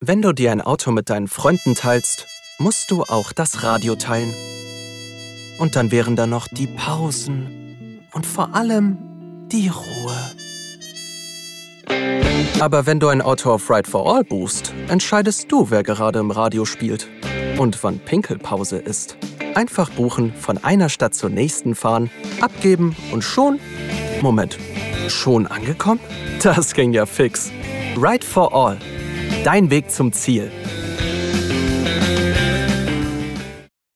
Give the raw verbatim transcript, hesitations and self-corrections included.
Wenn du dir ein Auto mit deinen Freunden teilst, musst du auch das Radio teilen. Und dann wären da noch die Pausen und vor allem die Ruhe. Aber wenn du ein Auto auf Ride for All buchst, entscheidest du, wer gerade im Radio spielt und wann Pinkelpause ist. Einfach buchen, von einer Stadt zur nächsten fahren, abgeben und schon... Moment, schon angekommen? Das ging ja fix. Ride for All. Dein Weg zum Ziel.